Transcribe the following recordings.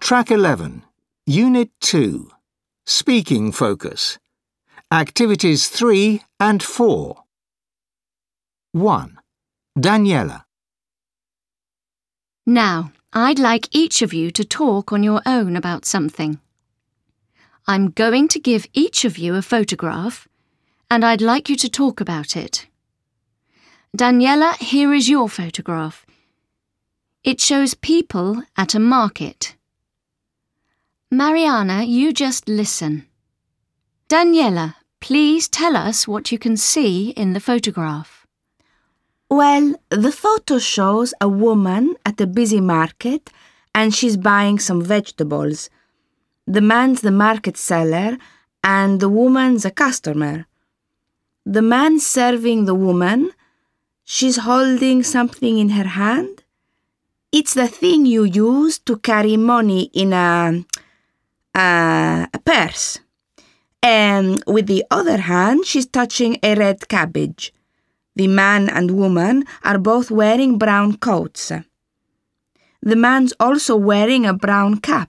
Track 11, Unit 2, Speaking Focus. Activities 3 and 4. 1. Daniela. Now, I'd like each of you to talk on your own about something. I'm going to give each of you a photograph, and I'd like you to talk about it. Daniela, here is your photograph. It shows people at a market. Mariana, you just listen. Daniela, please tell us what you can see in the photograph. Well, the photo shows a woman at a busy market and she's buying some vegetables. The man's the market seller and the woman's a customer. The man serving the woman, she's holding something in her hand. It's the thing you use to carry money in a purse. And with the other hand, she's touching a red cabbage. The man and woman are both wearing brown coats. The man's also wearing a brown cap.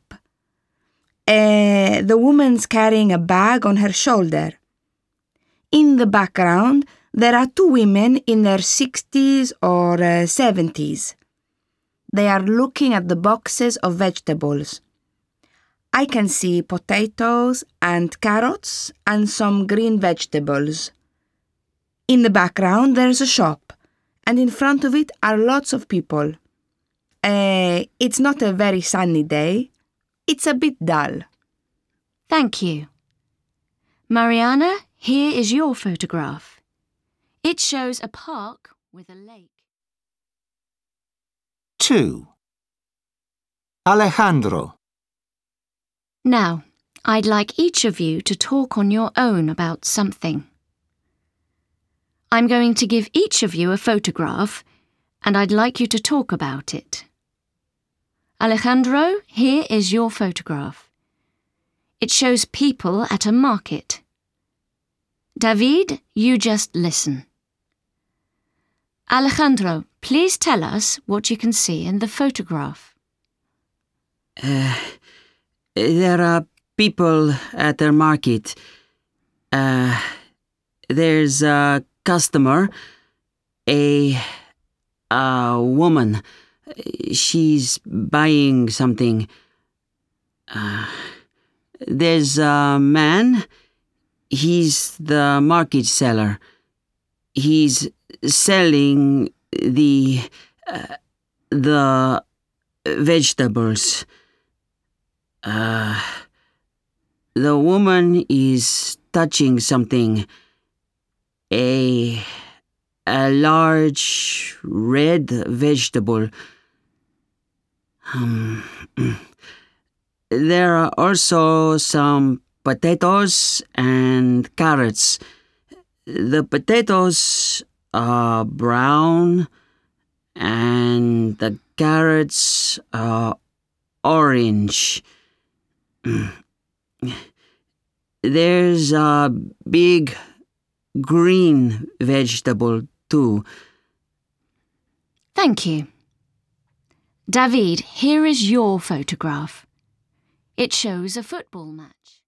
The woman's carrying a bag on her shoulder. In the background, there are two women in their 60s or 70s. They are looking at the boxes of vegetables. I can see potatoes and carrots and some green vegetables. In the background, there's a shop, and in front of it are lots of people. It's not a very sunny day. It's a bit dull. Thank you. Mariana, here is your photograph. It shows a park with a lake. 2. Alejandro. Now, I'd like each of you to talk on your own about something. I'm going to give each of you a photograph, and I'd like you to talk about it. Alejandro, here is your photograph. It shows people at a market. David, you just listen. Alejandro, please tell us what you can see in the photograph. There are people at the market. There's a customer, a woman. She's buying something. There's a man. He's the market seller. He's selling the vegetables. The woman is touching something. A large red vegetable. There are also some potatoes and carrots. The potatoes are brown and the carrots are orange. There's a big green vegetable too. Thank you. David, here is your photograph. It shows a football match.